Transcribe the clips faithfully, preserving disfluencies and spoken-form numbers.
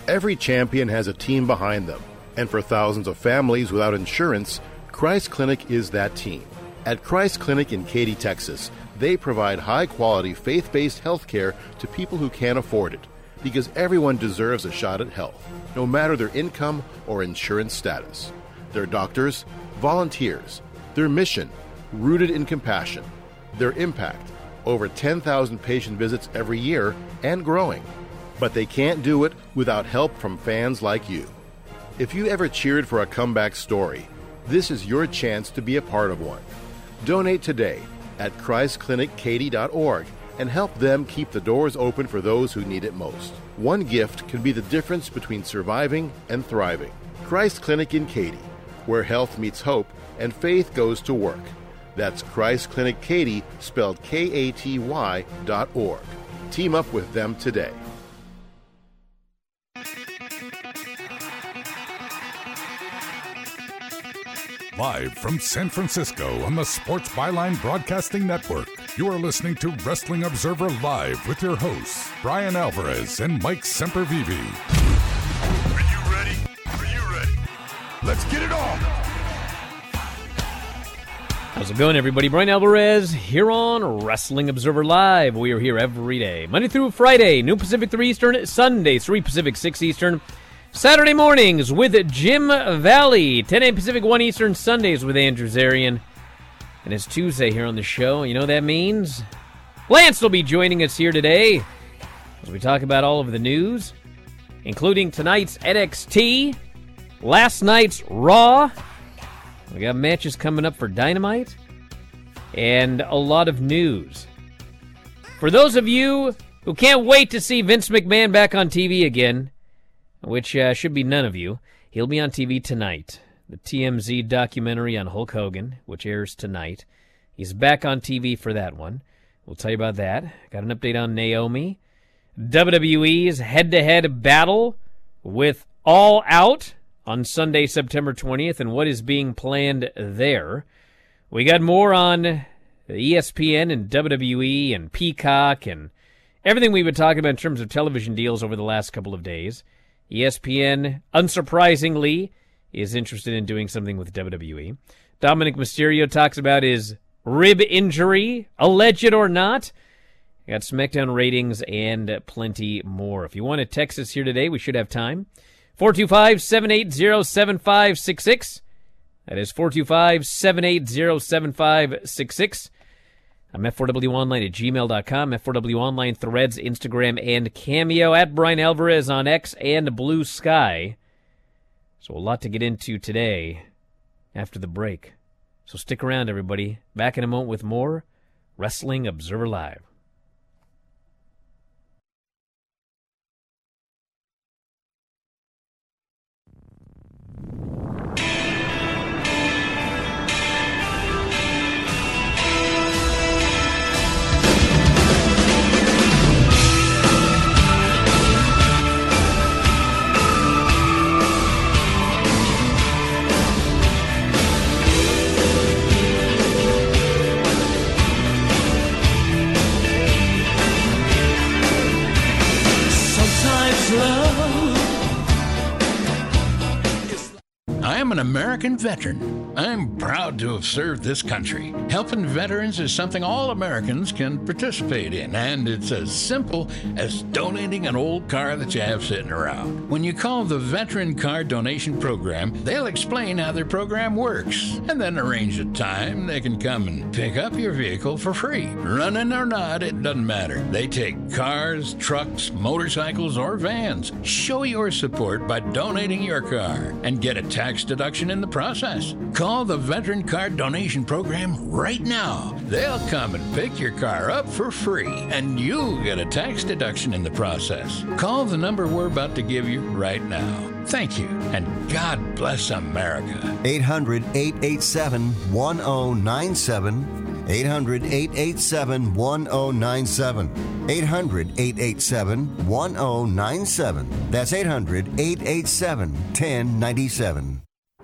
Every champion has a team behind them, and for thousands of families without insurance, Christ Clinic is that team. At Christ Clinic in Katy, Texas, they provide high-quality, faith-based health care to people who can't afford it, because everyone deserves a shot at health, no matter their income or insurance status. Their doctors, volunteers, their mission, rooted in compassion, their impact, over ten thousand patient visits every year and growing. But they can't do it without help from fans like you. If you ever cheered for a comeback story, this is your chance to be a part of one. Donate today at christ clinic katy dot org and help them keep the doors open for those who need it most. One gift can be the difference between surviving and thriving. Christ Clinic in Katy, where health meets hope and faith goes to work. That's Christ Clinic Katy, spelled K A T Y dot org. Team up with them today. Live from San Francisco on the Sports Byline Broadcasting Network, you are listening to Wrestling Observer Live with your hosts, Brian Alvarez and Mike Sempervive. Are you ready? Are you ready? Let's get it on! How's it going, everybody? Brian Alvarez here on Wrestling Observer Live. We are here every day, Monday through Friday, noon Pacific, three Eastern, Sunday, three Pacific, six Eastern, Saturday mornings with Jim Valley, ten a.m. Pacific, one Eastern, Sundays with Andrew Zarian. And it's Tuesday here on the show. You know what that means? Lance will be joining us here today as we talk about all of the news, including tonight's N X T, last night's Raw. We got matches coming up for Dynamite, and a lot of news. For those of you who can't wait to see Vince McMahon back on T V again, which uh, should be none of you, he'll be on T V tonight. The T M Z documentary on Hulk Hogan, which airs tonight. He's back on T V for that one. We'll tell you about that. Got an update on Naomi. W W E's head-to-head battle with All Out on Sunday, September twentieth, and what is being planned there. We got more on E S P N and W W E and Peacock and everything we've been talking about in terms of television deals over the last couple of days. E S P N, unsurprisingly, is interested in doing something with W W E. Dominic Mysterio talks about his rib injury, alleged or not. Got SmackDown ratings and plenty more. If you want to text us here today, we should have time. four two five, seven eight zero, seven five six six. That is four two five, seven eight zero, seven five six six. I'm F four W Online at gmail dot com, F four W Online, Threads, Instagram, and Cameo, at Brian Alvarez on X and Blue Sky. So a lot to get into today after the break. So stick around, everybody. Back in a moment with more Wrestling Observer Live. I am an American veteran. I'm proud to have served this country. Helping veterans is something all Americans can participate in, and it's as simple as donating an old car that you have sitting around. When you call the Veteran Car Donation Program, they'll explain how their program works, and then arrange a time they can come and pick up your vehicle for free. Running or not, it doesn't matter. They take cars, trucks, motorcycles, or vans. Show your support by donating your car and get a tax deduction in the process. Call the Veteran Car Donation Program right now. They'll come and pick your car up for free, and you'll get a tax deduction in the process. Call the number we're about to give you right now. Thank you, and God bless America. eight hundred, eight eight seven, one oh nine seven. eight hundred, eight eight seven, one oh nine seven. eight hundred, eight eight seven, one oh nine seven. That's eight hundred, eight eight seven, one oh nine seven.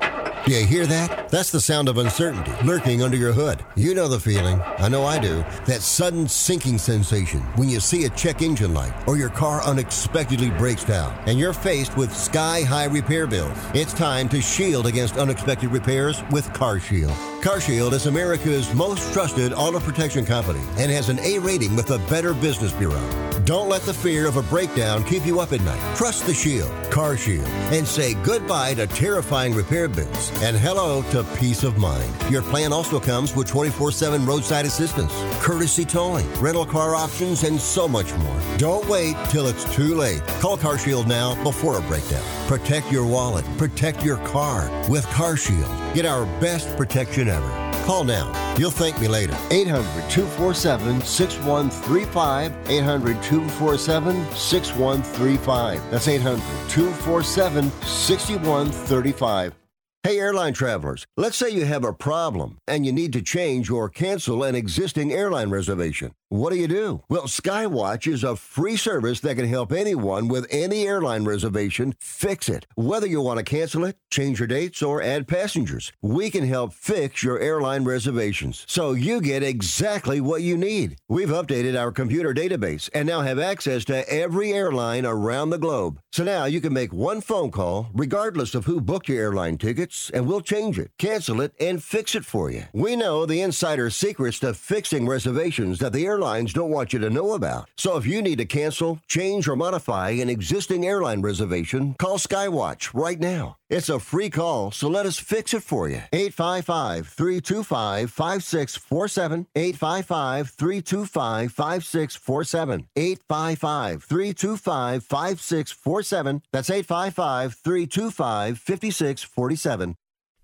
Do you hear that? That's the sound of uncertainty lurking under your hood. You know the feeling. I know I do. That sudden sinking sensation when you see a check engine light or your car unexpectedly breaks down and you're faced with sky-high repair bills. It's time to shield against unexpected repairs with CarShield. CarShield is America's most trusted auto protection company and has an A rating with the Better Business Bureau. Don't let the fear of a breakdown keep you up at night. Trust the Shield, CarShield, and say goodbye to terrifying repair bills and hello to peace of mind. Your plan also comes with twenty-four seven roadside assistance, courtesy towing, rental car options, and so much more. Don't wait till it's too late. Call CarShield now before a breakdown. Protect your wallet. Protect your car with CarShield. Get our best protection ever. Call now. You'll thank me later. eight hundred, two four seven, six one three five. eight hundred, two four seven, six one three five. That's eight hundred, two four seven, six one three five. Hey, airline travelers, let's say you have a problem and you need to change or cancel an existing airline reservation. What do you do? Well, Skywatch is a free service that can help anyone with any airline reservation fix it. Whether you want to cancel it, change your dates, or add passengers, we can help fix your airline reservations so you get exactly what you need. We've updated our computer database and now have access to every airline around the globe. So now you can make one phone call regardless of who booked your airline tickets, and we'll change it, cancel it, and fix it for you. We know the insider secrets to fixing reservations that the airlines don't want you to know about. So if you need to cancel, change, or modify an existing airline reservation, call Skywatch right now. It's a free call, so let us fix it for you. eight five five, three two five, five six four seven. eight five five, three two five, five six four seven. eight five five, three two five, five six four seven. That's eight five five, three two five, five six four seven.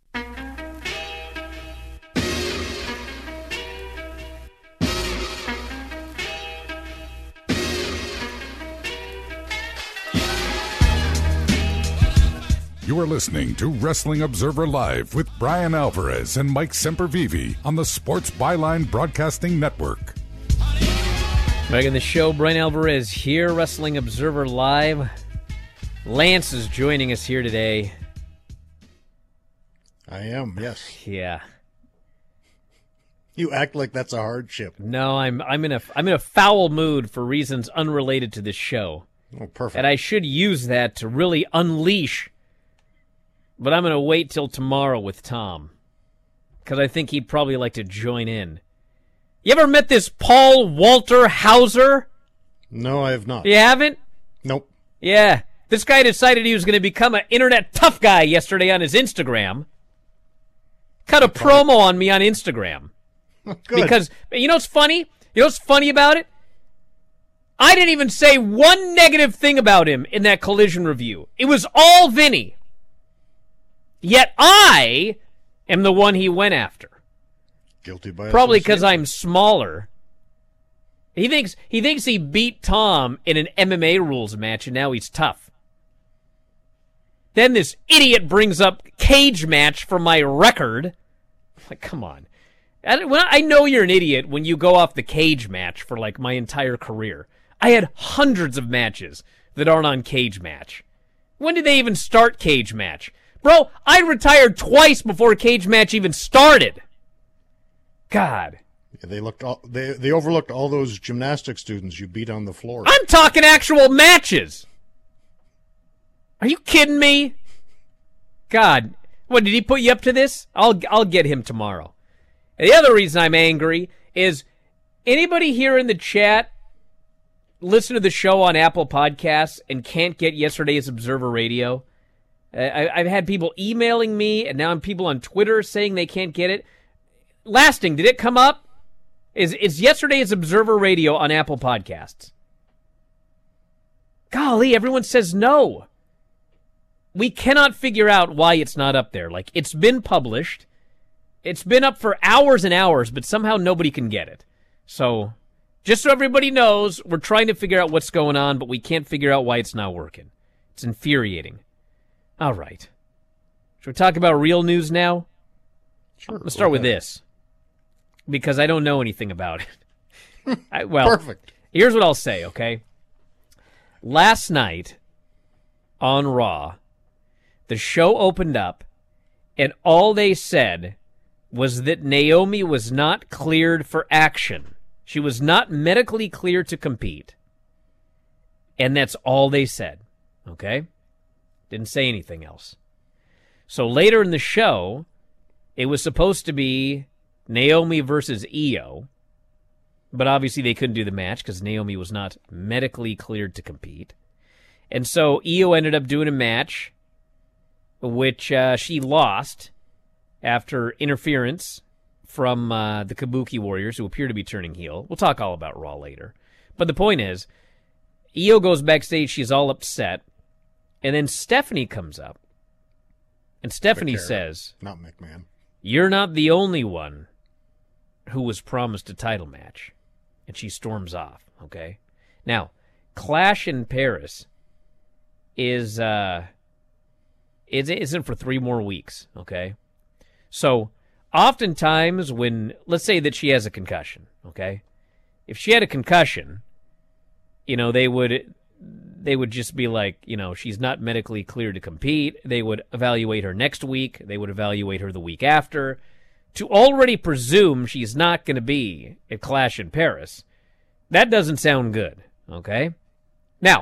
You are listening to Wrestling Observer Live with Brian Alvarez and Mike Sempervive on the Sports Byline Broadcasting Network. Back in the show, Brian Alvarez here, Wrestling Observer Live. Lance is joining us here today. I am, yes. Yeah. You act like that's a hardship. No, I'm I'm in a I'm in a foul mood for reasons unrelated to this show. Oh, perfect. And I should use that to really unleash. But I'm going to wait till tomorrow with Tom, because I think he'd probably like to join in. You ever met this Paul Walter Hauser? No, I have not. You haven't? Nope. Yeah. This guy decided he was going to become an internet tough guy yesterday on his Instagram. Cut a promo on me on Instagram. Good. Because, you know what's funny? You know what's funny about it? I didn't even say one negative thing about him in that Collision review. It was all Vinny. Yet I am the one he went after. Guilty by Probably because association. I'm smaller. He thinks he thinks he beat Tom in an M M A rules match, and now he's tough. Then this idiot brings up cage match for my record. Like, come on. I, when I know you're an idiot when you go off the cage match for, like, my entire career. I had hundreds of matches that aren't on cage match. When did they even start cage match? Bro, I retired twice before cage match even started. God. Yeah, they looked. All, they they overlooked all those gymnastics students you beat on the floor. I'm talking actual matches. Are you kidding me? God, what, did he put you up to this? I'll I'll get him tomorrow. And the other reason I'm angry is anybody here in the chat listen to the show on Apple Podcasts and can't get yesterday's Observer Radio? I, I've had people emailing me, and now I'm people on Twitter saying they can't get it. Lasting, did it come up? Is is yesterday's Observer Radio on Apple Podcasts? Golly, everyone says no. We cannot figure out why it's not up there. Like, it's been published. It's been up for hours and hours, but somehow nobody can get it. So, just so everybody knows, we're trying to figure out what's going on, but we can't figure out why it's not working. It's infuriating. All right. Should we talk about real news now? Sure. Let's start with Okay. this, because I don't know anything about it. I, well, Perfect. Here's what I'll say, okay? Last night on Raw, the show opened up, And all they said was that Naomi was not cleared for action. She was not medically cleared to compete. And that's all they said, okay? Didn't say anything else. So later in the show, it was supposed to be Naomi versus Io, but obviously they couldn't do the match because Naomi was not medically cleared to compete. And so Io ended up doing a match, which uh, she lost after interference from uh, the Kabuki Warriors, who appear to be turning heel. We'll talk all about Raw later. But the point is, Io goes backstage, she's all upset, and then Stephanie comes up, and Stephanie Becerra, says, not McMahon. "You're not the only one who was promised a title match," and she storms off, okay? Now, Clash in Paris is, uh, it isn't for three more weeks, okay? So, oftentimes when, let's say that she has a concussion, okay? If she had a concussion, you know, they would they would just be like, you know, she's not medically cleared to compete. They would evaluate her next week. They would evaluate her the week after. To already presume she's not going to be at Clash in Paris, that doesn't sound good, okay? Now,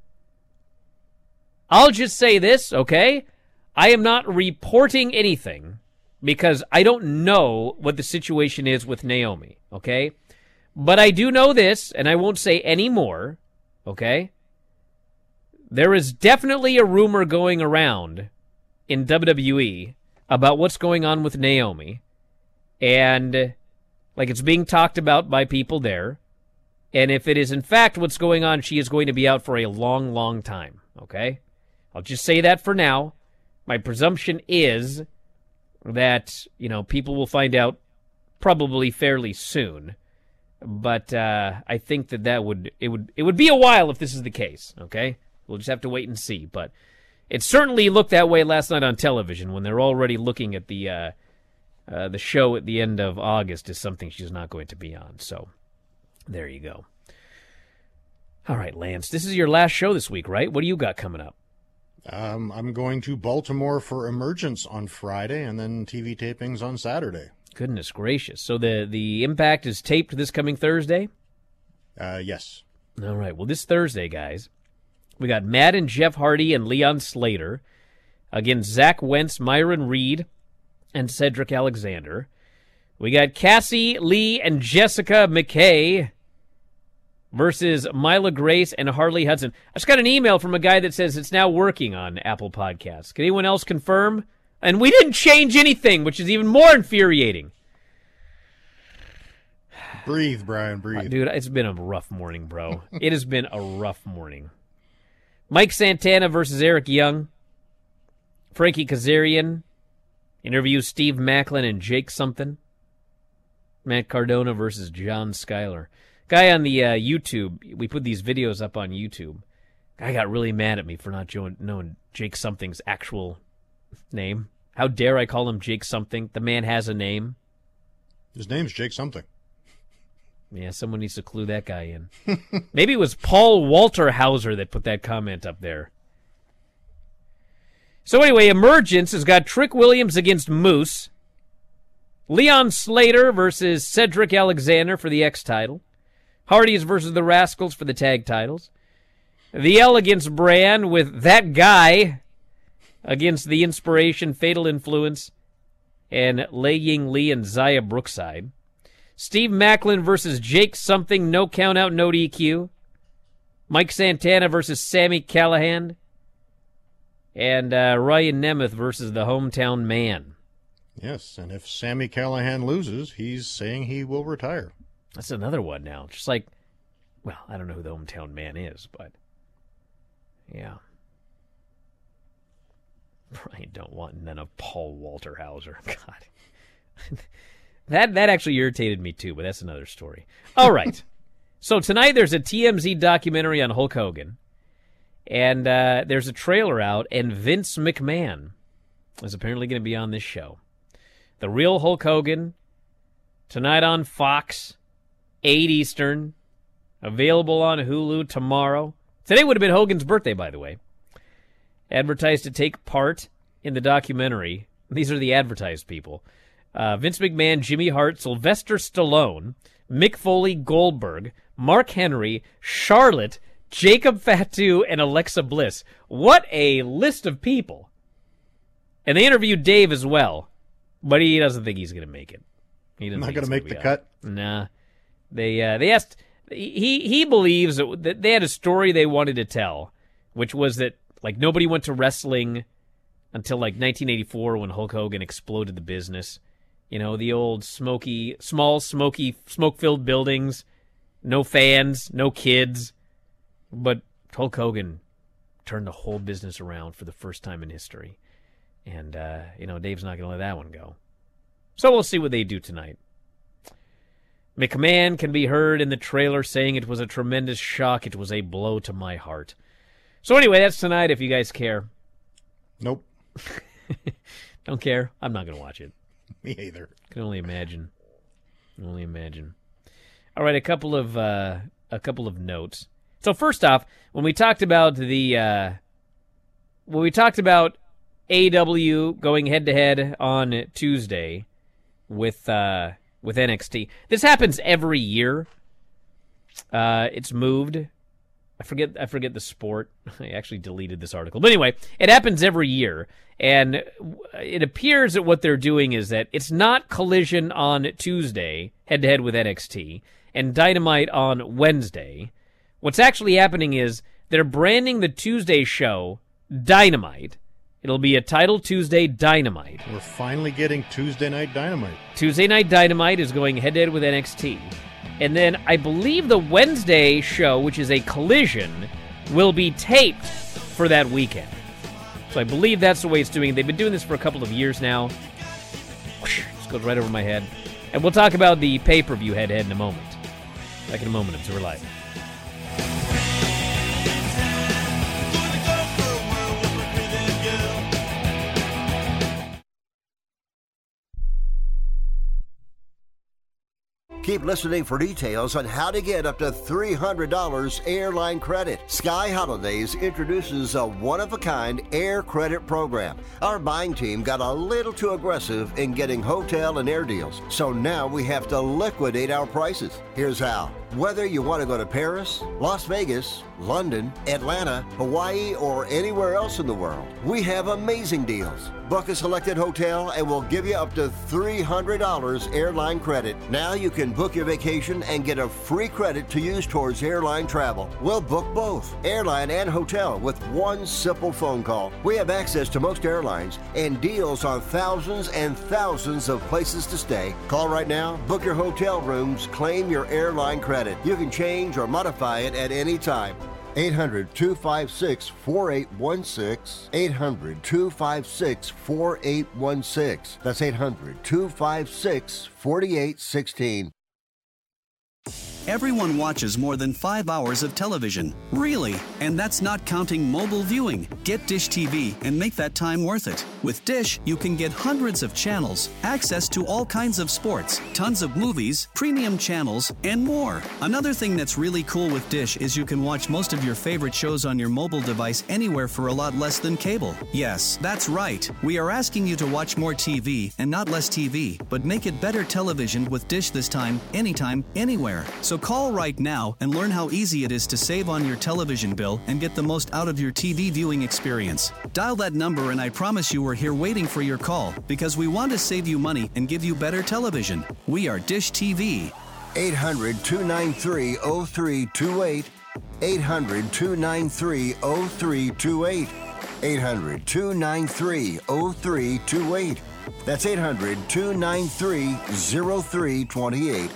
I'll just say this, okay? I am not reporting anything because I don't know what the situation is with Naomi, okay? But I do know this, and I won't say any more, okay? There is definitely a rumor going around in W W E about what's going on with Naomi, and like it's being talked about by people there, and if it is in fact what's going on, she is going to be out for a long, long time, okay? I'll just say that for now. My presumption is that, you know, people will find out probably fairly soon. But uh, I think that that would it would it would be a while if this is the case. Okay, we'll just have to wait and see. But it certainly looked that way last night on television when they're already looking at the uh, uh, the show at the end of August as something she's not going to be on. So there you go. All right, Lance, this is your last show this week, right? What do you got coming up? Um, I'm going to Baltimore for Emergence on Friday, and then T V tapings on Saturday. Goodness gracious. So the, the Impact is taped this coming Thursday? Uh, yes. All right. Well, this Thursday, guys, we got Matt and Jeff Hardy and Leon Slater against Zach Wentz, Myron Reed, and Cedric Alexander. We got Cassie Lee and Jessica McKay versus Mila Grace and Harley Hudson. I just got an email from a guy that says it's now working on Apple Podcasts. Can anyone else confirm? And we didn't change anything, which is even more infuriating. Breathe, Brian, breathe. Uh, dude, it's been a rough morning, bro. It has been a rough morning. Mike Santana versus Eric Young. Frankie Kazarian interviews Steve Macklin and Jake something. Matt Cardona versus John Schuyler. Guy on the uh, YouTube, we put these videos up on YouTube. Guy got really mad at me for not knowing Jake something's actual name. How dare I call him Jake something? The man has a name. His name's Jake something. Yeah, someone needs to clue that guy in. Maybe it was Paul Walter Hauser that put that comment up there. So anyway, Emergence has got Trick Williams against Moose. Leon Slater versus Cedric Alexander for the X title. Hardys versus the Rascals for the tag titles. The L against Brand with that guy against the Inspiration, Fatal Influence, and Lei Ying Lee and Zaya Brookside. Steve Macklin versus Jake something, no count out, no D Q. Mike Santana versus Sami Callihan. And uh, Ryan Nemeth versus the Hometown Man. Yes, and if Sami Callihan loses, he's saying he will retire. That's another one now. Just like, well, I don't know who the Hometown Man is, but yeah. Brian don't want none of Paul Walter Hauser. God. that that actually irritated me too, but that's another story. All right. So tonight there's a T M Z documentary on Hulk Hogan. And uh, there's a trailer out, and Vince McMahon is apparently going to be on this show. The Real Hulk Hogan, tonight on Fox, eight Eastern, available on Hulu tomorrow. Today would have been Hogan's birthday, by the way. Advertised to take part in the documentary These are the advertised people. Uh, Vince McMahon, Jimmy Hart, Sylvester Stallone, Mick Foley, Goldberg, Mark Henry, Charlotte, Jacob Fatu, and Alexa Bliss. What a list of people. And they interviewed Dave as well, but he doesn't think he's going to make it. He doesn't Not going to make the cut? Nah. They uh, they asked, he, he believes that they had a story they wanted to tell, which was that like nobody went to wrestling until like nineteen eighty-four when Hulk Hogan exploded the business. You know, the old smoky, small, smoky, smoke-filled buildings, no fans, no kids. But Hulk Hogan turned the whole business around for the first time in history. And, uh, you know, Dave's not going to let that one go. So we'll see what they do tonight. McMahon can be heard in the trailer saying it was a tremendous shock. It was a blow to my heart. So anyway, that's tonight if you guys care. Nope. Don't care. I'm not going to watch it. Me either. Can only imagine. Can only imagine. All right, a couple of uh, a couple of notes. So first off, when we talked about the uh, when we talked about A E W going head to head on Tuesday with uh, with N X T, this happens every year. Uh, it's moved. I forget. I forget the sport. I actually deleted this article, but anyway, it happens every year, and it appears that what they're doing is that it's not Collision on Tuesday, head to head with N X T, and Dynamite on Wednesday. What's actually happening is they're branding the Tuesday show Dynamite. It'll be a Title Tuesday Dynamite. We're finally getting Tuesday Night Dynamite. Tuesday Night Dynamite is going head to head with N X T. And then I believe the Wednesday show, which is a Collision, will be taped for that weekend. So I believe that's the way it's doing. They've been doing this for a couple of years now. Whoosh, this goes right over my head. And we'll talk about the pay-per-view head-to-head in a moment. Back in a moment, Observer Live. Keep listening for details on how to get up to three hundred dollars airline credit. Sky Holidays introduces a one-of-a-kind air credit program. Our buying team got a little too aggressive in getting hotel and air deals, so now we have to liquidate our prices. Here's how. Whether you want to go to Paris, Las Vegas, London, Atlanta, Hawaii, or anywhere else in the world, we have amazing deals. Book a selected hotel and we'll give you up to three hundred dollars airline credit. Now you can book your vacation and get a free credit to use towards airline travel. We'll book both, airline and hotel, with one simple phone call. We have access to most airlines and deals on thousands and thousands of places to stay. Call right now, book your hotel rooms, claim your airline credit. You can change or modify it at any time. eight hundred, two five six, four eight one six. eight hundred, two five six, four eight one six. That's eight hundred, two five six, four eight one six. Everyone watches more than five hours of television. Really? And that's not counting mobile viewing. Get Dish T V and make that time worth it. With Dish, you can get hundreds of channels, access to all kinds of sports, tons of movies, premium channels, and more. Another thing that's really cool with Dish is you can watch most of your favorite shows on your mobile device anywhere for a lot less than cable. Yes, that's right. We are asking you to watch more T V and not less T V, but make it better television with Dish this time, anytime, anywhere. So call right now and learn how easy it is to save on your television bill and get the most out of your T V viewing experience. Dial that number and I promise you we're here waiting for your call because we want to save you money and give you better television. We are Dish T V. eight hundred, two nine three, oh three two eight. eight hundred, two nine three, oh three two eight. eight hundred, two nine three, oh three two eight. That's eight hundred, two nine three, oh three two eight.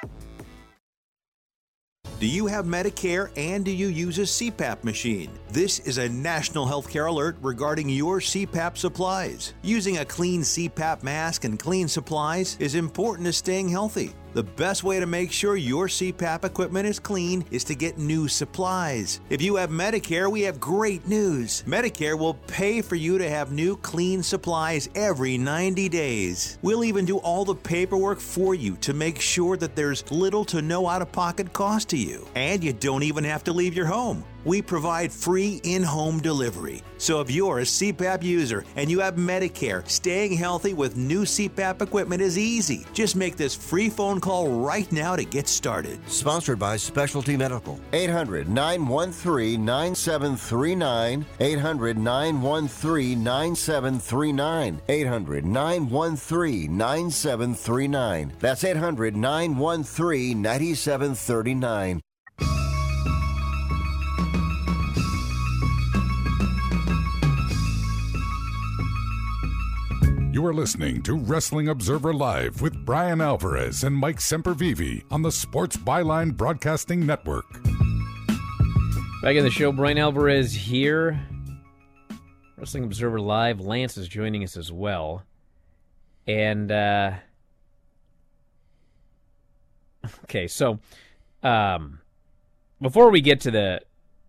Do you have Medicare and do you use a C PAP machine? This is a national healthcare alert regarding your C PAP supplies. Using a clean C PAP mask and clean supplies is important to staying healthy. The best way to make sure your C PAP equipment is clean is to get new supplies. If you have Medicare, we have great news. Medicare will pay for you to have new clean supplies every ninety days. We'll even do all the paperwork for you to make sure that there's little to no out-of-pocket cost to you. And you don't even have to leave your home. We provide free in-home delivery. So if you're a C PAP user and you have Medicare, staying healthy with new C PAP equipment is easy. Just make this free phone call right now to get started. Sponsored by Specialty Medical. eight hundred, nine one three, nine seven three nine. eight hundred, nine one three, nine seven three nine. eight hundred, nine one three, nine seven three nine. That's eight hundred, nine one three, nine seven three nine. You are listening to Wrestling Observer Live with Brian Alvarez and Mike Sempervive on the Sports Byline Broadcasting Network. Back in the show, Brian Alvarez here. Wrestling Observer Live. Lance is joining us as well. And, uh... okay, so, um... before we get to the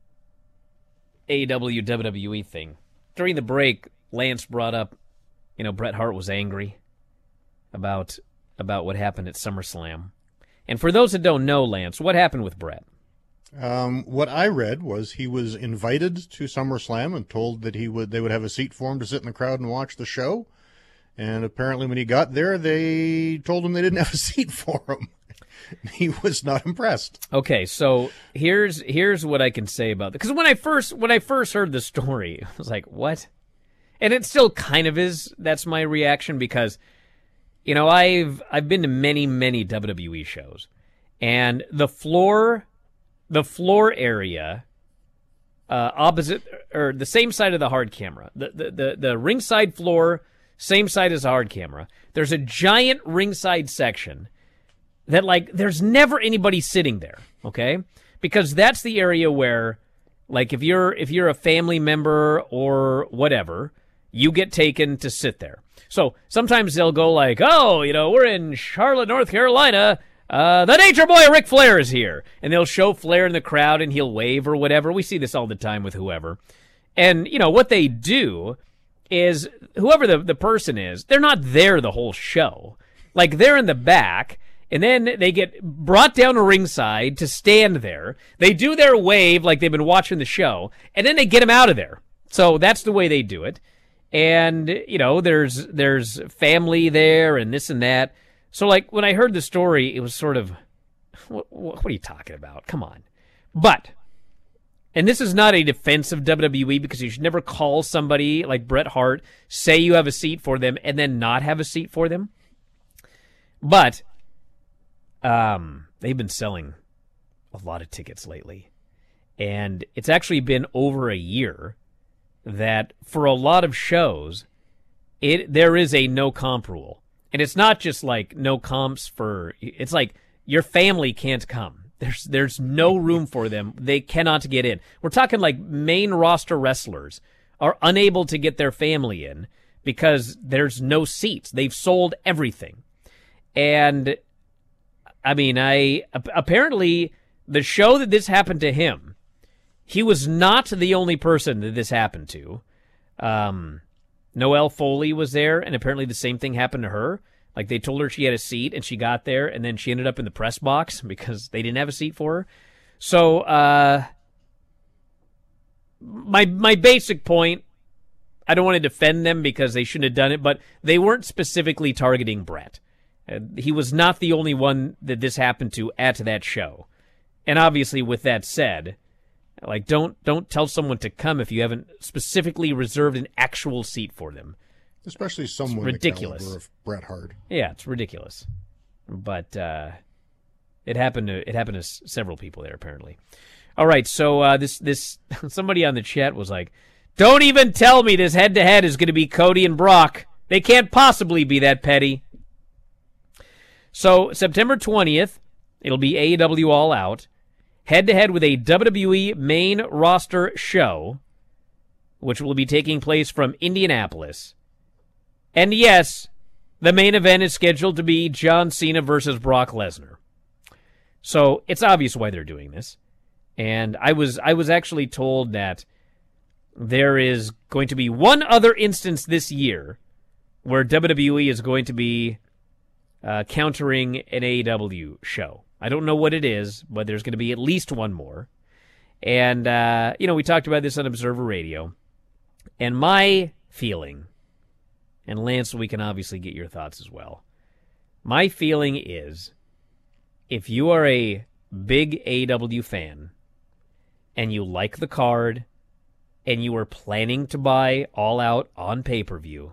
A E W W W E thing, during the break, Lance brought up, you know, Bret Hart was angry about about what happened at SummerSlam. And for those that don't know, Lance, what happened with Bret? Um, what I read was he was invited to SummerSlam and told that he would they would have a seat for him to sit in the crowd and watch the show. And apparently when he got there, they told him they didn't have a seat for him. He was not impressed. Okay, so here's here's what I can say about it. Because when I first when I first heard the story, I was like, what? And it still kind of is. That's my reaction because, you know, I've I've been to many, many W W E shows. And the floor the floor area uh, opposite or the same side of the hard camera. The, the the the ringside floor, same side as the hard camera. There's a giant ringside section that, like, there's never anybody sitting there, okay? Because that's the area where, like, if you're if you're a family member or whatever, you get taken to sit there. So sometimes they'll go like, oh, you know, we're in Charlotte, North Carolina. Uh, the Nature Boy Ric Flair is here. And they'll show Flair in the crowd and he'll wave or whatever. We see this all the time with whoever. And, you know, what they do is whoever the, the person is, they're not there the whole show. Like, they're in the back. And then they get brought down to ringside to stand there. They do their wave like they've been watching the show. And then they get them out of there. So that's the way they do it. And, you know, there's there's family there and this and that. So, like, when I heard the story, it was sort of, what, what are you talking about? Come on. But, and this is not a defense of W W E because you should never call somebody like Bret Hart, say you have a seat for them, and then not have a seat for them. But, um, they've been selling a lot of tickets lately. And it's actually been over a year that for a lot of shows, it there is a no comp rule. And it's not just like no comps for, it's like your family can't come. There's there's no room for them. They cannot get in. We're talking like main roster wrestlers are unable to get their family in because there's no seats. They've sold everything. And I mean, I apparently the show that this happened to him, he was not the only person that this happened to. Um, Noelle Foley was there, and apparently the same thing happened to her. Like, they told her she had a seat, and she got there, and then she ended up in the press box because they didn't have a seat for her. So, uh, my my basic point, I don't want to defend them because they shouldn't have done it, but they weren't specifically targeting Bret. Uh, he was not the only one that this happened to at that show. And obviously, with that said, like, don't don't tell someone to come if you haven't specifically reserved an actual seat for them. Especially someone ridiculous. the caliber of Bret Hart. Yeah, it's ridiculous. But uh, it happened to it happened to s- several people there apparently. All right, so uh, this this somebody on the chat was like, "Don't even tell me this head to head is going to be Cody and Brock. They can't possibly be that petty." So September twentieth, it'll be A E W All Out. Head-to-head with a W W E main roster show, which will be taking place from Indianapolis. And yes, the main event is scheduled to be John Cena versus Brock Lesnar. So it's obvious why they're doing this. And I was I was actually told that there is going to be one other instance this year where W W E is going to be uh, countering an A E W show. I don't know what it is, but there's going to be at least one more. And, uh, you know, we talked about this on Observer Radio. And my feeling, and Lance, we can obviously get your thoughts as well. My feeling is, if you are a big A E W fan, and you like the card, and you are planning to buy All Out on pay-per-view,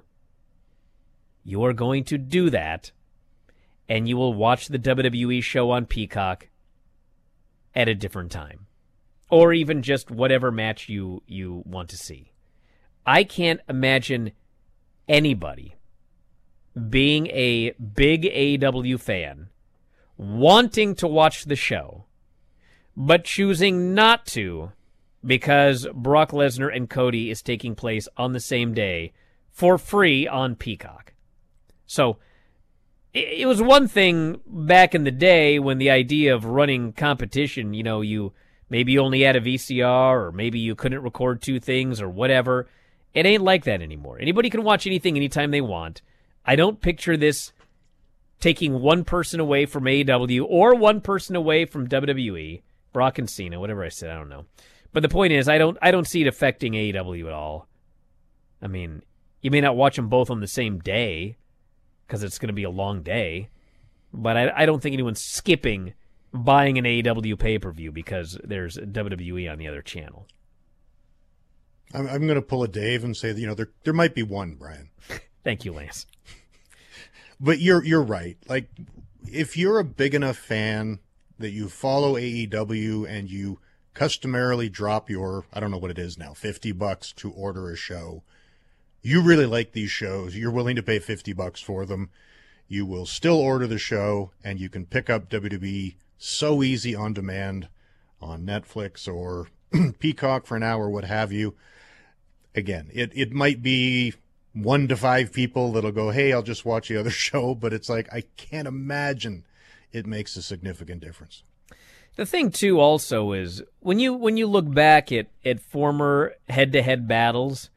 you are going to do that, and you will watch the W W E show on Peacock at a different time. Or even just whatever match you, you want to see. I can't imagine anybody being a big A E W fan, wanting to watch the show, but choosing not to because Brock Lesnar and Cody is taking place on the same day for free on Peacock. So, it was one thing back in the day when the idea of running competition, you know, you maybe you only had a V C R or maybe you couldn't record two things or whatever. It ain't like that anymore. Anybody can watch anything anytime they want. I don't picture this taking one person away from A E W or one person away from W W E, Brock and Cena, whatever I said, I don't know. But the point is, I don't I don't see it affecting A E W at all. I mean, you may not watch them both on the same day because it's going to be a long day, but I, I don't think anyone's skipping buying an A E W pay-per-view because there's W W E on the other channel. I'm, I'm going to pull a Dave and say that, you know, there there might be one, Brian. Thank you, Lance. But you're you're right. Like, if you're a big enough fan that you follow A E W and you customarily drop your, I don't know what it is now, fifty bucks to order a show, you really like these shows, you're willing to pay fifty bucks for them, you will still order the show, and you can pick up W W E so easy on demand on Netflix or Peacock for an hour, what have you. Again, it, it might be one to five people that'll go, hey, I'll just watch the other show, but it's like, I can't imagine it makes a significant difference. The thing, too, also is, when you when you look back at, at former head-to-head battles,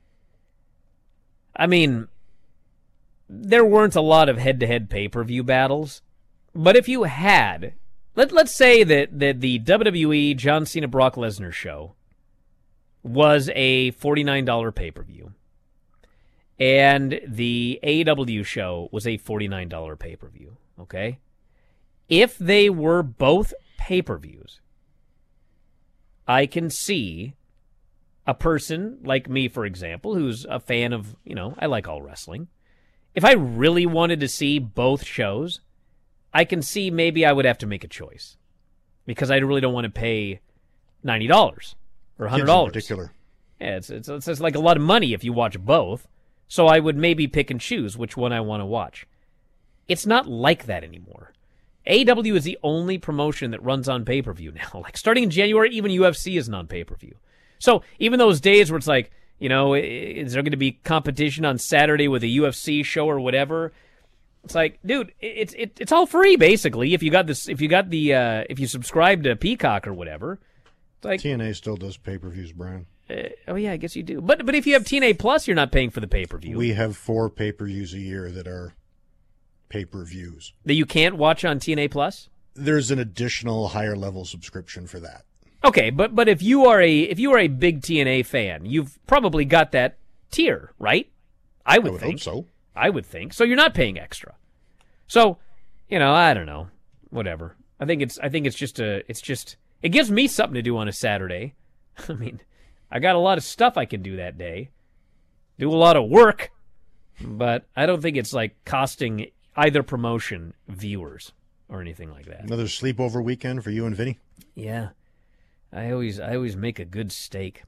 I mean, there weren't a lot of head-to-head pay-per-view battles, but if you had, let, let's say that, that the W W E John Cena Brock Lesnar show was a forty-nine dollars pay-per-view, and the A E W show was a forty-nine dollars pay-per-view, okay? If they were both pay-per-views, I can see a person like me, for example, who's a fan of, you know, I like all wrestling. If I really wanted to see both shows, I can see maybe I would have to make a choice because I really don't want to pay ninety dollars or one hundred dollars. In particular. Yeah, it's, it's, it's it's like a lot of money if you watch both. So I would maybe pick and choose which one I want to watch. It's not like that anymore. A E W is the only promotion that runs on pay-per-view now. Like, starting in January, even U F C isn't on pay-per-view. So even those days where it's like, you know, is there going to be competition on Saturday with a U F C show or whatever? It's like, dude, it's it, it's all free basically. If you got this, if you got the, uh, if you subscribe to Peacock or whatever, it's like T N A still does pay-per-views, Brian. Uh, oh yeah, I guess you do. But but if you have T N A Plus, you're not paying for the pay-per-view. We have four pay-per-views a year that are pay-per-views that you can't watch on T N A Plus. There's an additional higher level subscription for that. Okay, but but if you are a if you are a big T N A fan, you've probably got that tier, right? I would, I would think hope so. I would think so. You're not paying extra. So, you know, I don't know, whatever. I think it's I think it's just a it's just it gives me something to do on a Saturday. I mean, I got a lot of stuff I can do that day. Do a lot of work, but I don't think it's like costing either promotion viewers or anything like that. Another sleepover weekend for you and Vinny? Yeah. I always I always make a good steak.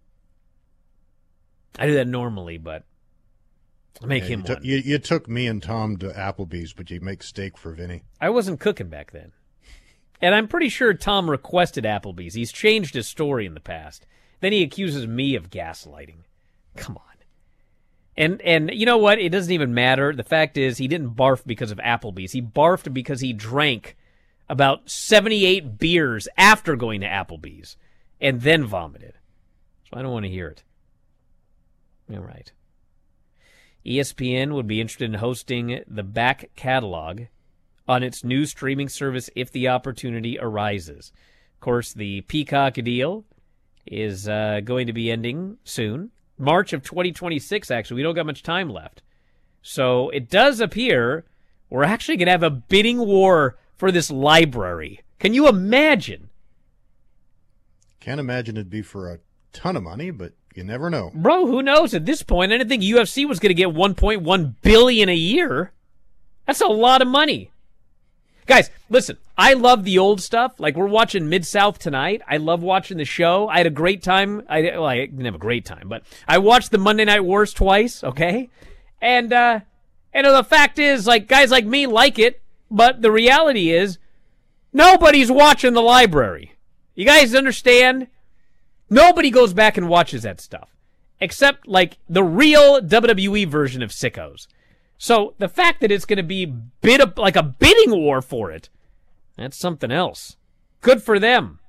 I do that normally, but I make yeah, him you took, one. You, you took me and Tom to Applebee's, but you make steak for Vinny. I wasn't cooking back then. And I'm pretty sure Tom requested Applebee's. He's changed his story in the past. Then he accuses me of gaslighting. Come on. And and you know what? It doesn't even matter. The fact is, he didn't barf because of Applebee's. He barfed because he drank about seventy-eight beers after going to Applebee's and then vomited. So I don't want to hear it. All right. E S P N would be interested in hosting the back catalog on its new streaming service if the opportunity arises. Of course, the Peacock deal is uh, going to be ending soon. March of twenty twenty-six, actually. We don't got much time left. So it does appear we're actually going to have a bidding war for this library. Can you imagine? Can't imagine it'd be for a ton of money, but you never know. Bro, who knows? At this point, I didn't think U F C was going to get one point one billion dollars a year. That's a lot of money. Guys, listen, I love the old stuff. Like, we're watching Mid-South tonight. I love watching the show. I had a great time. I, well, I didn't have a great time, but I watched the Monday Night Wars twice, okay? And, uh, and the fact is, like, guys like me like it, but the reality is, nobody's watching the library. You guys understand? Nobody goes back and watches that stuff, except, like, the real W W E version of sickos. So the fact that it's going to be bid of, like a bidding war for it, that's something else. Good for them.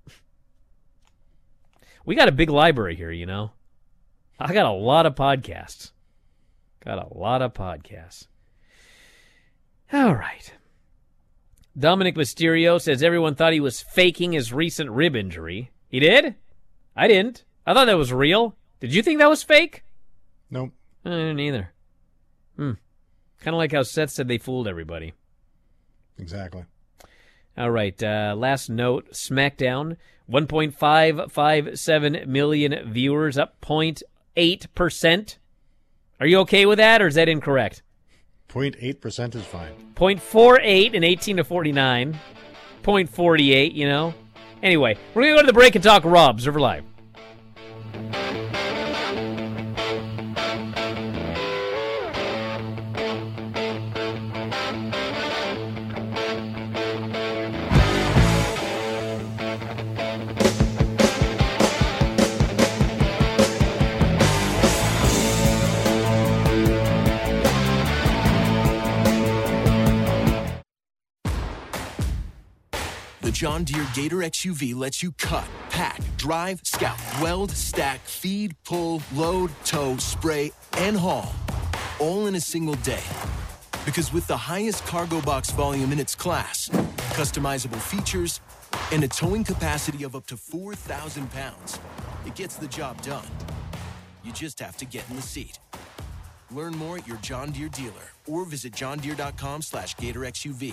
We got a big library here, you know. I got a lot of podcasts. Got a lot of podcasts. All right. Dominic Mysterio says everyone thought he was faking his recent rib injury. He did? I didn't. I thought that was real. Did you think that was fake? Nope. I didn't either. Hmm. Kind of like how Seth said they fooled everybody. Exactly. All right. Uh, last note. SmackDown. one point five five seven million viewers, up zero point eight percent. Are you okay with that, or is that incorrect? zero point eight percent is fine. zero point four eight in eighteen to forty-nine. zero point four eight, you know. Anyway, we're going to go to the break and talk Raw. Observer Live. John Deere Gator X U V lets you cut, pack, drive, scout, weld, stack, feed, pull, load, tow, spray, and haul, all in a single day. Because with the highest cargo box volume in its class, customizable features, and a towing capacity of up to four thousand pounds, it gets the job done. You just have to get in the seat. Learn more at your John Deere dealer or visit johndeere.com slash Gator X U V.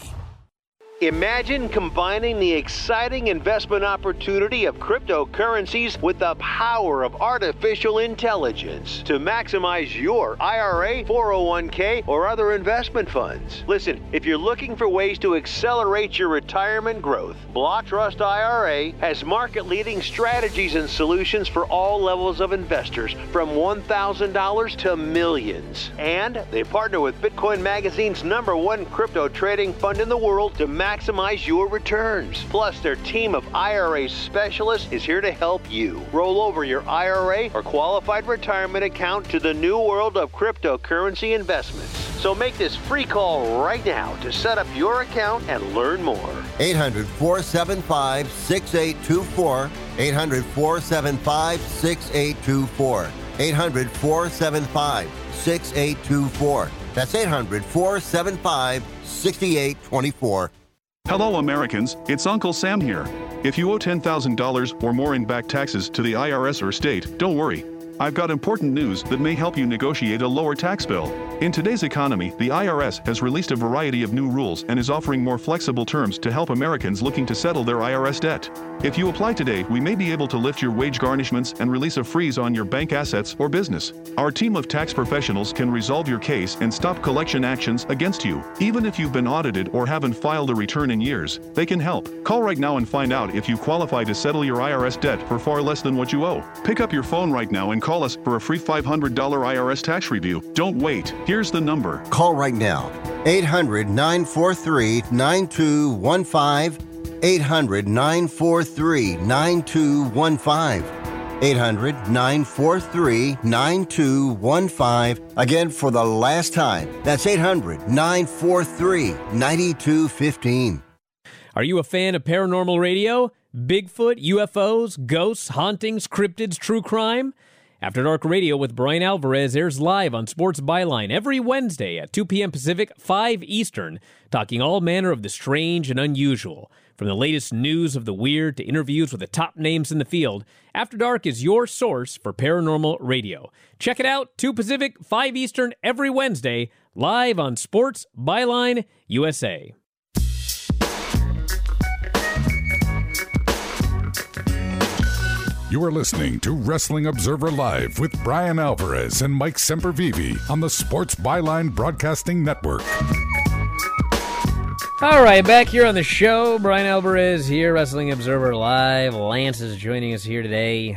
Imagine combining the exciting investment opportunity of cryptocurrencies with the power of artificial intelligence to maximize your I R A, four oh one k, or other investment funds. Listen, if you're looking for ways to accelerate your retirement growth, Block Trust I R A has market-leading strategies and solutions for all levels of investors, from one thousand dollars to millions. And they partner with Bitcoin Magazine's number one crypto trading fund in the world to maximize Maximize your returns. Plus, their team of I R A specialists is here to help you roll over your I R A or qualified retirement account to the new world of cryptocurrency investments. So make this free call right now to set up your account and learn more. eight hundred, four seven five, six eight two four. eight hundred, four seven five, six eight two four. eight hundred, four seven five, six eight two four. That's eight hundred, four seven five, six eight two four. Hello, Americans. It's Uncle Sam here. If you owe ten thousand dollars or more in back taxes to the I R S or state, don't worry. I've got important news that may help you negotiate a lower tax bill. In today's economy, the I R S has released a variety of new rules and is offering more flexible terms to help Americans looking to settle their I R S debt. If you apply today, we may be able to lift your wage garnishments and release a freeze on your bank assets or business. Our team of tax professionals can resolve your case and stop collection actions against you. Even if you've been audited or haven't filed a return in years, they can help. Call right now and find out if you qualify to settle your I R S debt for far less than what you owe. Pick up your phone right now and call us for a free five hundred dollars I R S tax review. Don't wait. Here's the number. Call right now. eight hundred, nine four three, nine two one five. eight hundred, nine four three, nine two one five. eight hundred, nine four three, nine two one five. Again, for the last time, that's eight hundred, nine four three, nine two one five. Are you a fan of paranormal radio? Bigfoot, U F Os, ghosts, hauntings, cryptids, true crime? After Dark Radio with Brian Alvarez airs live on Sports Byline every Wednesday at two p.m. Pacific, five Eastern, talking all manner of the strange and unusual. From the latest news of the weird to interviews with the top names in the field, After Dark is your source for paranormal radio. Check it out, two Pacific, five Eastern, every Wednesday, live on Sports Byline U S A. You are listening to Wrestling Observer Live with Brian Alvarez and Mike Sempervive on the Sports Byline Broadcasting Network. All right, back here on the show, Brian Alvarez here, Wrestling Observer Live. Lance is joining us here today.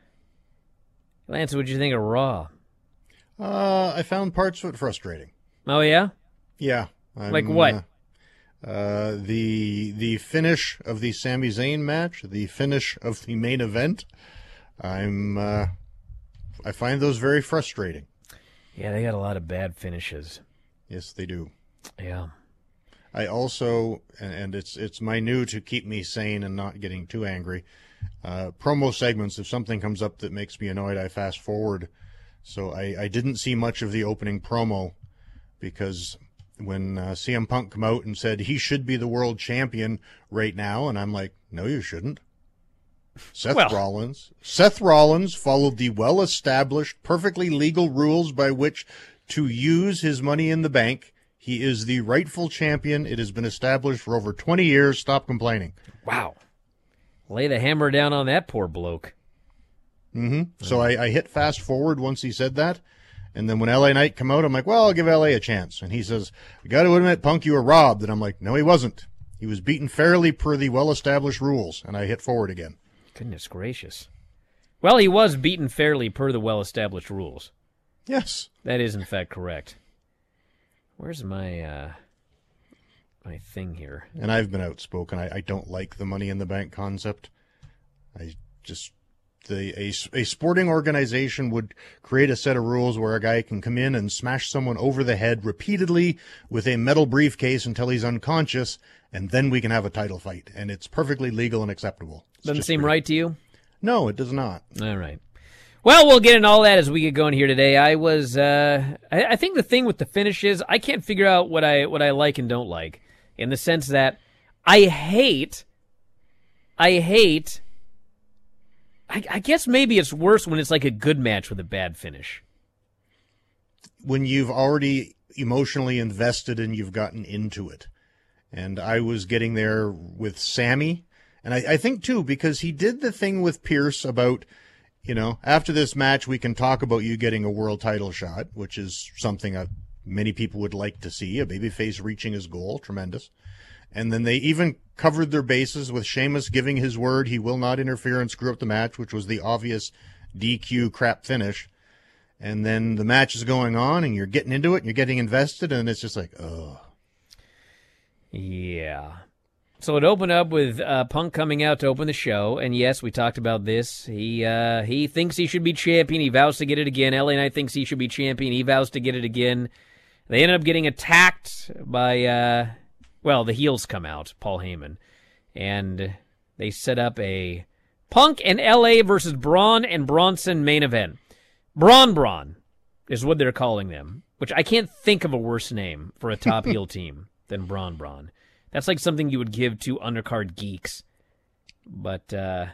Lance, what'd you think of Raw? Uh, I found parts of it frustrating. Oh, yeah? Yeah. I'm, like what? Uh, uh, the the finish of the Sami Zayn match, the finish of the main event. I'm. Uh, I find those very frustrating. Yeah, they got a lot of bad finishes. Yes, they do. Yeah. I also, and, and it's it's minute to keep me sane and not getting too angry. Uh, promo segments, if something comes up that makes me annoyed, I fast forward. So I, I didn't see much of the opening promo because when uh, C M Punk come out and said he should be the world champion right now, and I'm like, no, you shouldn't. Seth well. Rollins. Seth Rollins followed the well-established, perfectly legal rules by which to use his Money in the Bank. He is the rightful champion. It has been established for over twenty years. Stop complaining. Wow. Lay the hammer down on that poor bloke. Mm-hmm. So I, I hit fast forward once he said that. And then when L A Knight come out, I'm like, well, I'll give L A a chance. And he says, you got to admit, Punk, you were robbed. And I'm like, no, he wasn't. He was beaten fairly per the well-established rules. And I hit forward again. Goodness gracious. Well, he was beaten fairly per the well-established rules. Yes. That is, in fact, correct. Where's my uh, my thing here? And I've been outspoken. I, I don't like the Money in the Bank concept. I just... The, a, a sporting organization would create a set of rules where a guy can come in and smash someone over the head repeatedly with a metal briefcase until he's unconscious, and then we can have a title fight. And it's perfectly legal and acceptable. It's Doesn't seem right to you? No, it does not. All right. Well, we'll get into all that as we get going here today. I was, uh, I, I think the thing with the finish is I can't figure out what I what I like and don't like, in the sense that I hate, I hate. I, I guess maybe it's worse when it's like a good match with a bad finish. When you've already emotionally invested and you've gotten into it. And I was getting there with Sammy. And I, I think, too, because he did the thing with Pierce about, you know, after this match, we can talk about you getting a world title shot, which is something that many people would like to see, a babyface reaching his goal. Tremendous. And then they even covered their bases with Sheamus giving his word he will not interfere and screw up the match, which was the obvious D Q crap finish. And then the match is going on, and you're getting into it, and you're getting invested, and it's just like, oh. Yeah. So it opened up with uh, Punk coming out to open the show, and yes, we talked about this. He uh, he thinks he should be champion. He vows to get it again. L A Knight thinks he should be champion. He vows to get it again. They ended up getting attacked by... Uh, Well, the heels come out, Paul Heyman, and they set up a Punk and L A versus Braun and Bronson main event. Braun Braun is what they're calling them, which I can't think of a worse name for a top heel team than Braun Braun. That's like something you would give to undercard geeks. But uh,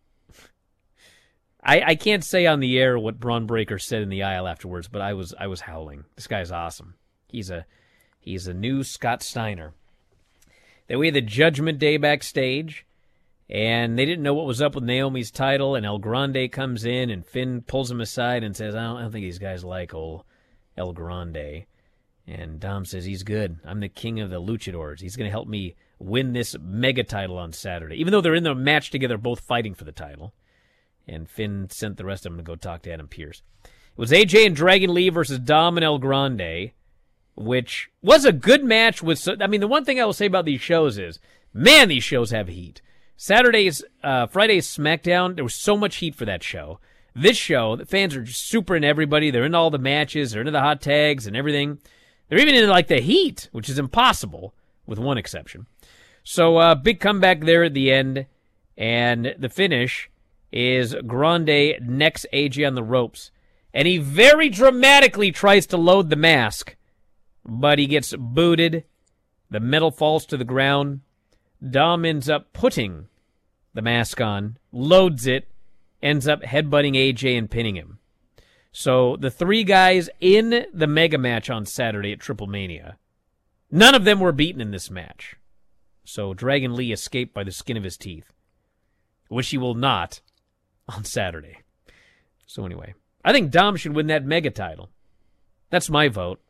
I, I can't say on the air what Braun Breaker said in the aisle afterwards, but I was I was howling. This guy's awesome. He's a he's a new Scott Steiner. Then we had the Judgment Day backstage, and they didn't know what was up with Naomi's title, and El Grande comes in, and Finn pulls him aside and says, I don't, I don't think these guys like old El Grande. And Dom says, he's good. I'm the king of the luchadors. He's going to help me win this mega title on Saturday, even though they're in the match together, both fighting for the title. And Finn sent the rest of them to go talk to Adam Pearce. It was A J and Dragon Lee versus Dom and El Grande, which was a good match with, I mean, the one thing I will say about these shows is, man, these shows have heat. Saturday's, uh, Friday's SmackDown, there was so much heat for that show. This show, the fans are just super into everybody. They're into all the matches. They're into the hot tags and everything. They're even into, like, the heat, which is impossible, with one exception. So, uh, big comeback there at the end. And the finish is Grande necks A J on the ropes. And he very dramatically tries to load the mask. But he gets booted. The metal falls to the ground. Dom ends up putting the mask on, loads it, ends up headbutting A J and pinning him. So the three guys in the mega match on Saturday at Triple Mania, none of them were beaten in this match. So Dragon Lee escaped by the skin of his teeth, which he will not on Saturday. So anyway, I think Dom should win that mega title. That's my vote.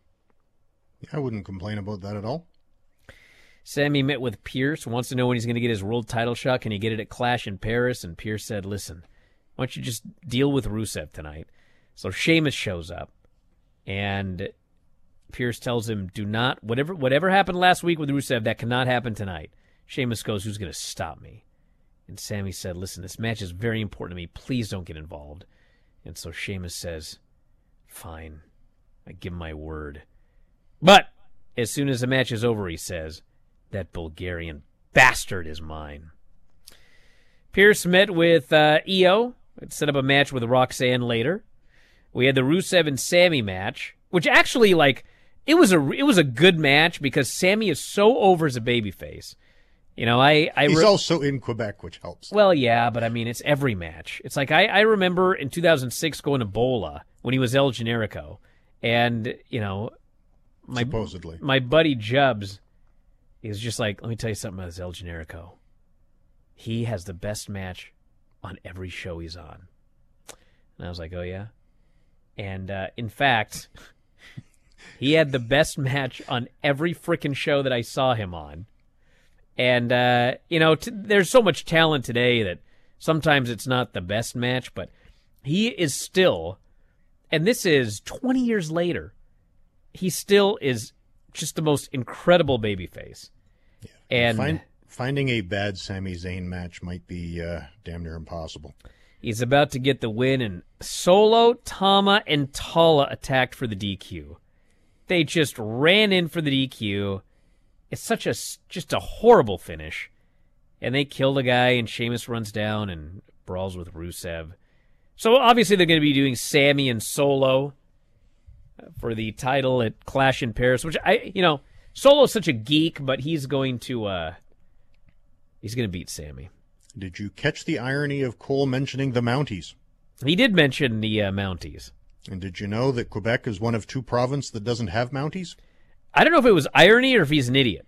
I wouldn't complain about that at all. Sammy met with Pierce, wants to know when he's going to get his world title shot. Can he get it at Clash in Paris? And Pierce said, listen, why don't you just deal with Rusev tonight? So Sheamus shows up, and Pierce tells him, do not, whatever whatever happened last week with Rusev, that cannot happen tonight. Sheamus goes, who's going to stop me? And Sammy said, listen, this match is very important to me. Please don't get involved. And so Sheamus says, fine, I give my word. But as soon as the match is over, he says, that Bulgarian bastard is mine. Pierce met with uh, E O, set up a match with Roxanne later. We had the Rusev and Sammy match, which actually, like, it was a it was a good match because Sammy is so over as a babyface. You know, I, I he's re- also in Quebec, which helps. Well, yeah, but I mean, it's every match. It's like I, I remember in two thousand six going to Bola when he was El Generico, and you know, my supposedly my buddy Jubbs is just like, let me tell you something about this El Generico. He has the best match on every show he's on. And I was like, oh, yeah? And, uh, in fact, he had the best match on every frickin' show that I saw him on. And, uh, you know, t- there's so much talent today that sometimes it's not the best match, but he is still, and this is twenty years later, he still is just the most incredible babyface. Yeah. And Find, finding a bad Sami Zayn match might be uh, damn near impossible. He's about to get the win, and Solo, Tama, and Tala attacked for the D Q. They just ran in for the D Q. It's such a just a horrible finish. And they kill the guy, and Sheamus runs down and brawls with Rusev. So obviously they're going to be doing Sammy and Solo for the title at Clash in Paris, which I, you know, Solo's such a geek, but he's going to, uh, he's going to beat Sammy. Did you catch the irony of Cole mentioning the Mounties? He did mention the uh, Mounties. And did you know that Quebec is one of two provinces that doesn't have Mounties? I don't know if it was irony or if he's an idiot.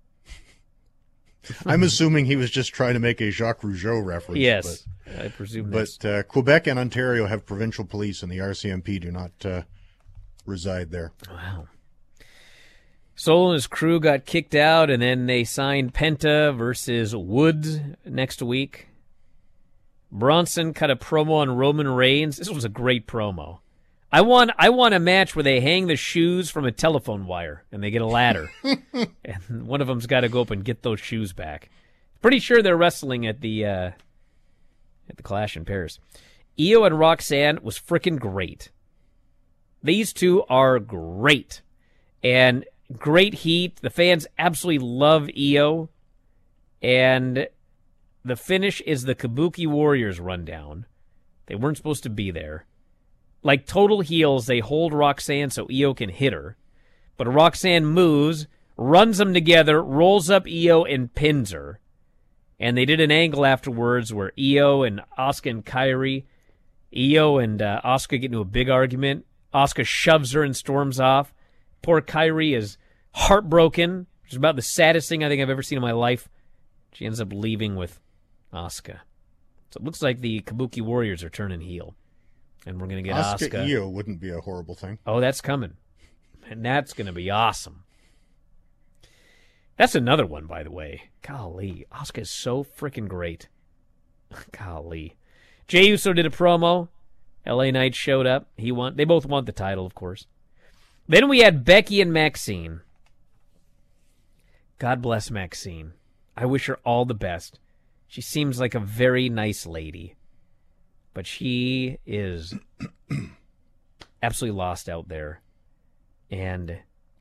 I'm assuming he was just trying to make a Jacques Rougeau reference. Yes, but, I presume But uh, Quebec and Ontario have provincial police, and the R C M P do not uh, reside there. Wow. Solo and his crew got kicked out, and then they signed Penta versus Woods next week. Bronson cut a promo on Roman Reigns. This was a great promo. I want I want a match where they hang the shoes from a telephone wire, and they get a ladder. And one of them's got to go up and get those shoes back. Pretty sure they're wrestling at the uh, at the Clash in Paris. Io and Roxanne was freaking great. These two are great. And great heat. The fans absolutely love Io. And the finish is the Kabuki Warriors rundown. They weren't supposed to be there. Like total heels, they hold Roxanne so Io can hit her. But Roxanne moves, runs them together, rolls up Io, and pins her. And they did an angle afterwards where Io and Asuka and Kairi, Io and uh, Asuka get into a big argument. Asuka shoves her and storms off. Poor Kairi is heartbroken, which is about the saddest thing I think I've ever seen in my life. She ends up leaving with Asuka. So it looks like the Kabuki Warriors are turning heel. And we're going to get Asuka. Asuka Io wouldn't be a horrible thing. Oh, that's coming. And that's going to be awesome. That's another one, by the way. Golly, Asuka is so freaking great. Golly. Jey Uso did a promo. L A Knight showed up. He won. They both want the title, of course. Then we had Becky and Maxine. God bless Maxine. I wish her all the best. She seems like a very nice lady. But she is absolutely lost out there. And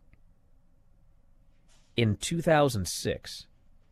in two thousand six,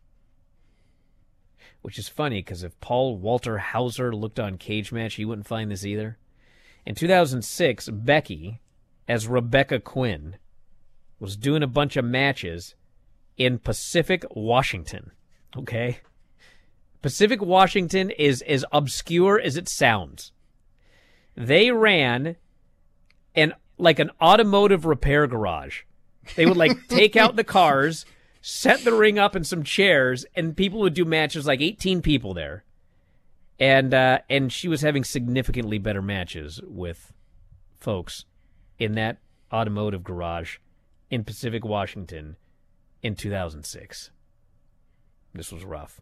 which is funny because if Paul Walter Hauser looked on Cage Match, he wouldn't find this either. In two thousand six, Becky, as Rebecca Quinn, was doing a bunch of matches in Pacific, Washington. Okay? Pacific, Washington is as obscure as it sounds. They ran an like an automotive repair garage. They would like take out the cars, set the ring up in some chairs, and people would do matches, like eighteen people there. And uh, and she was having significantly better matches with folks in that automotive garage in Pacific, Washington in two thousand six. This was rough.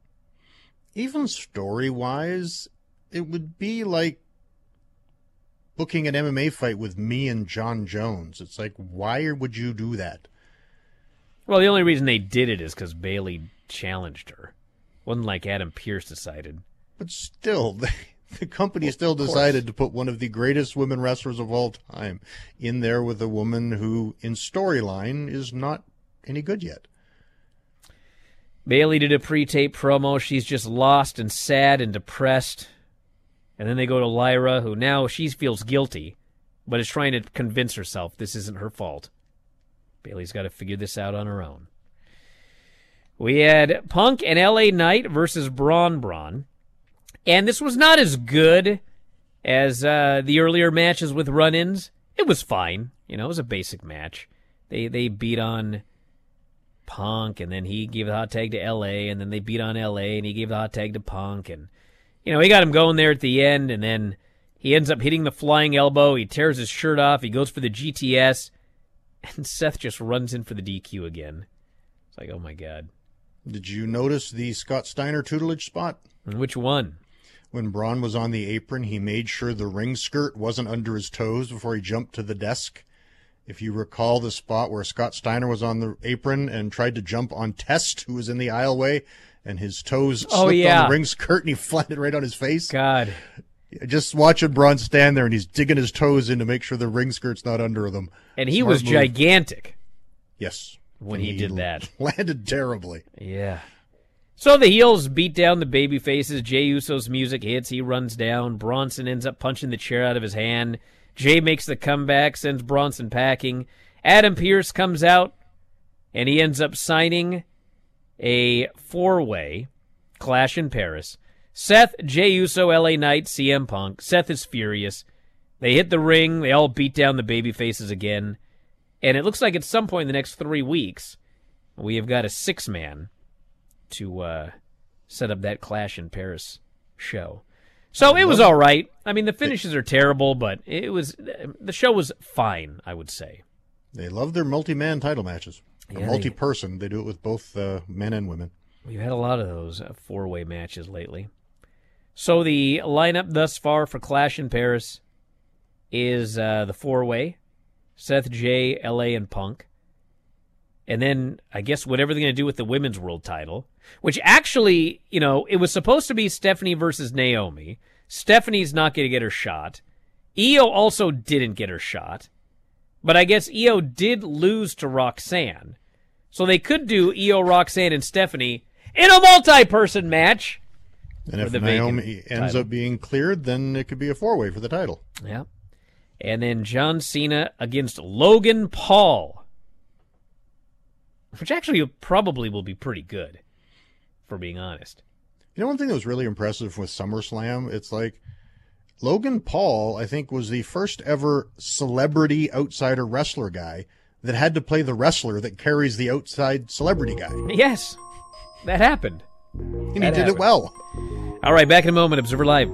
Even story-wise, it would be like booking an M M A fight with me and John Jones. It's like, why would you do that? Well, the only reason they did it is because Bayley challenged her. Wasn't like Adam Pearce decided. But still, the, the company well, still decided to put one of the greatest women wrestlers of all time in there with a woman who, in storyline, is not any good yet. Bayley did a pre-tape promo. She's just lost and sad and depressed. And then they go to Lyra, who now she feels guilty, but is trying to convince herself this isn't her fault. Bayley's got to figure this out on her own. We had Punk and L A Knight versus Braun Braun. And this was not as good as uh, the earlier matches with run-ins. It was fine. You know, it was a basic match. They they beat on Punk, and then he gave the hot tag to L A, and then they beat on L A, and he gave the hot tag to Punk. And, you know, he got him going there at the end, and then he ends up hitting the flying elbow. He tears his shirt off. He goes for the G T S, and Seth just runs in for the D Q again. It's like, oh, my God. Did you notice the Scott Steiner tutelage spot? Which one? When Braun was on the apron, he made sure the ring skirt wasn't under his toes before he jumped to the desk. If you recall the spot where Scott Steiner was on the apron and tried to jump on Test, who was in the aisleway, and his toes slipped oh, yeah. on the ring skirt and he flattened right on his face. God. Just watching Braun stand there and he's digging his toes in to make sure the ring skirt's not under them. And he Smart was move. gigantic. Yes. When he, he did that. Landed terribly. Yeah. So the heels beat down the baby faces. Jey Uso's music hits. He runs down. Bronson ends up punching the chair out of his hand. Jey makes the comeback, sends Bronson packing. Adam Pearce comes out, and he ends up signing a four-way Clash in Paris. Seth, Jey Uso, L A Knight, C M Punk. Seth is furious. They hit the ring. They all beat down the baby faces again. And it looks like at some point in the next three weeks, we have got a six-man to uh, set up that Clash in Paris show. So it was all right. I mean, the finishes are terrible, but it was the show was fine, I would say. They love their multi-man title matches. Yeah, or multi-person. They do it with both uh, men and women. We've had a lot of those uh, four-way matches lately. So the lineup thus far for Clash in Paris is uh, the four-way. Seth, Jey, L A, and Punk. And then, I guess, whatever they're going to do with the women's world title, which actually, you know, it was supposed to be Stephanie versus Naomi. Stephanie's not going to get her shot. Io also didn't get her shot. But I guess Io did lose to Roxanne. So they could do Io, Roxanne, and Stephanie in a multi-person match. And if Naomi ends title. up being cleared, then it could be a four-way for the title. Yeah. And then John Cena against Logan Paul. Which actually probably will be pretty good, for being honest. You know, one thing that was really impressive with SummerSlam, it's like Logan Paul, I think, was the first ever celebrity outsider wrestler guy that had to play the wrestler that carries the outside celebrity guy. Yes, that happened. And that he did happened. it well. All right, back in a moment, Observer Live.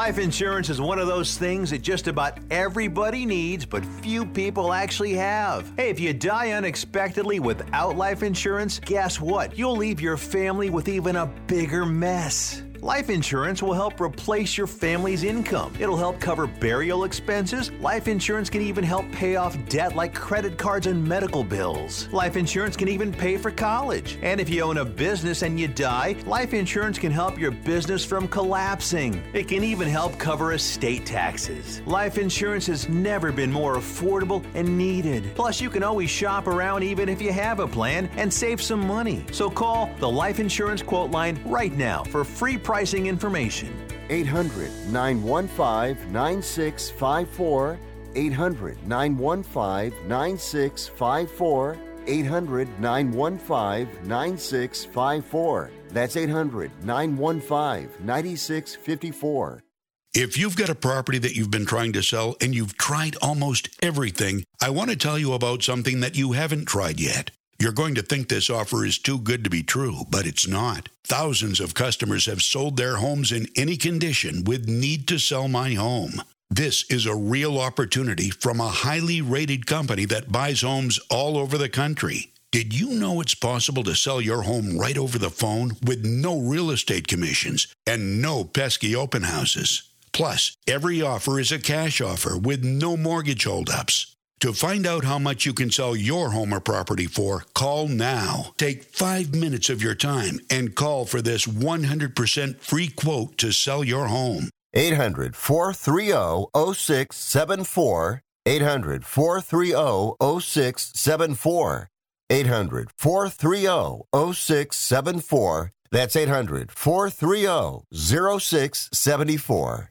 Life insurance is one of those things that just about everybody needs, but few people actually have. Hey, if you die unexpectedly without life insurance, guess what? You'll leave your family with even a bigger mess. Life insurance will help replace your family's income. It'll help cover burial expenses. Life insurance can even help pay off debt like credit cards and medical bills. Life insurance can even pay for college. And if you own a business and you die, life insurance can help your business from collapsing. It can even help cover estate taxes. Life insurance has never been more affordable and needed. Plus, you can always shop around even if you have a plan and save some money. So call the Life Insurance Quote Line right now for free pricing information. eight hundred, nine one five, nine six five four. eight hundred, nine one five, nine six five four. eight hundred, nine one five, nine six five four. That's eight hundred, nine one five, nine six five four. If you've got a property that you've been trying to sell and you've tried almost everything, I want to tell you about something that you haven't tried yet. You're going to think this offer is too good to be true, but it's not. Thousands of customers have sold their homes in any condition with Need to Sell My Home. This is a real opportunity from a highly rated company that buys homes all over the country. Did you know it's possible to sell your home right over the phone with no real estate commissions and no pesky open houses? Plus, every offer is a cash offer with no mortgage holdups. To find out how much you can sell your home or property for, call now. Take five minutes of your time and call for this one hundred percent free quote to sell your home. eight hundred, four three zero, zero six seven four. eight hundred, four three zero, zero six seven four. eight hundred, four three zero, zero six seven four. That's eight hundred, four three zero, zero six seven four.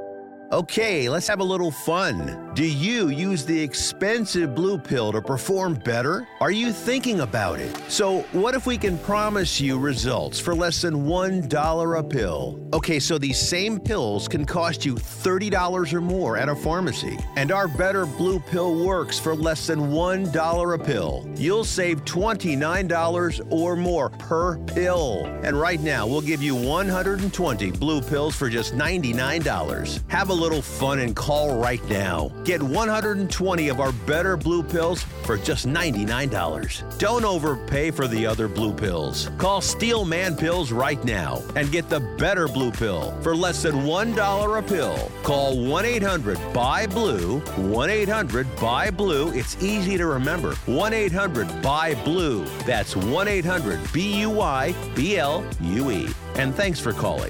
Okay, let's have a little fun. Do you use the expensive blue pill to perform better? Are you thinking about it? So what if we can promise you results for less than one dollar a pill? Okay, so these same pills can cost you thirty dollars or more at a pharmacy. And our Better Blue Pill works for less than one dollar a pill. You'll save twenty-nine dollars or more per pill. And right now, we'll give you one hundred twenty blue pills for just ninety-nine dollars. Have a little fun and call right now. Get one hundred twenty of our Better Blue Pills for just ninety-nine dollars. Don't overpay for the other blue pills. Call Steel Man Pills right now and get the Better Blue Pill for less than one dollar a pill. Call one eight hundred B U Y blue, one eight hundred B U Y blue. It's easy to remember. one eight hundred B U Y blue. That's one eight hundred B U Y B L U E. And thanks for calling.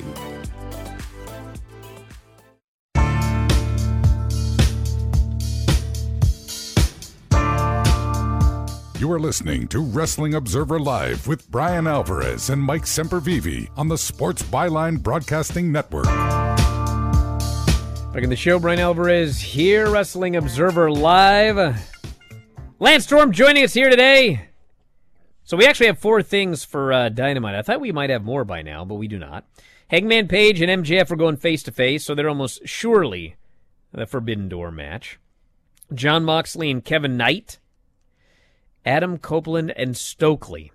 You are listening to Wrestling Observer Live with Brian Alvarez and Mike Sempervive on the Sports Byline Broadcasting Network. Back in the show, Brian Alvarez here, Wrestling Observer Live. Lance Storm joining us here today. So we actually have four things for uh, Dynamite. I thought we might have more by now, but we do not. Hangman Page and M J F are going face-to-face, so they're almost surely the Forbidden Door match. Jon Moxley and Kevin Knight. Adam Copeland and Stokely.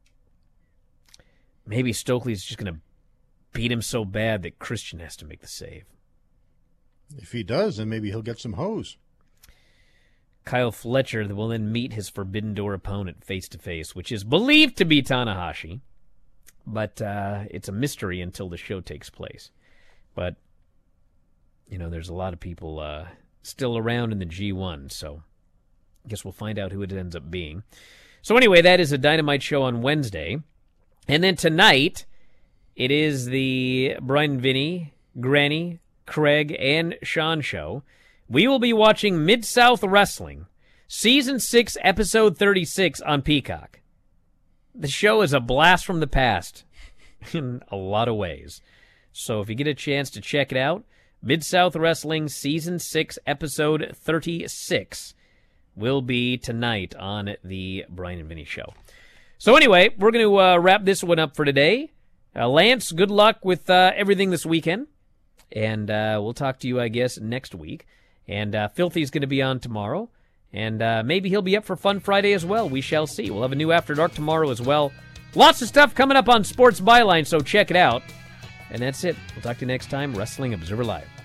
Maybe Stokely's just going to beat him so bad that Christian has to make the save. If he does, then maybe he'll get some hose. Kyle Fletcher will then meet his Forbidden Door opponent face-to-face, which is believed to be Tanahashi. But uh, it's a mystery until the show takes place. But, you know, there's a lot of people uh, still around in the G one, so I guess we'll find out who it ends up being. So anyway, that is a Dynamite show on Wednesday. And then tonight, it is the Brian Vinny, Granny, Craig, and Sean show. We will be watching Mid-South Wrestling, Season six, Episode thirty-six on Peacock. The show is a blast from the past in a lot of ways. So if you get a chance to check it out, Mid-South Wrestling, Season six, Episode thirty-six will be tonight on the Brian and Vinny show. So anyway, we're going to uh, wrap this one up for today. Uh, Lance, good luck with uh, everything this weekend. And uh, we'll talk to you, I guess, next week. And uh, Filthy's going to be on tomorrow. And uh, maybe he'll be up for Fun Friday as well. We shall see. We'll have a new After Dark tomorrow as well. Lots of stuff coming up on Sports Byline, so check it out. And that's it. We'll talk to you next time. Wrestling Observer Live.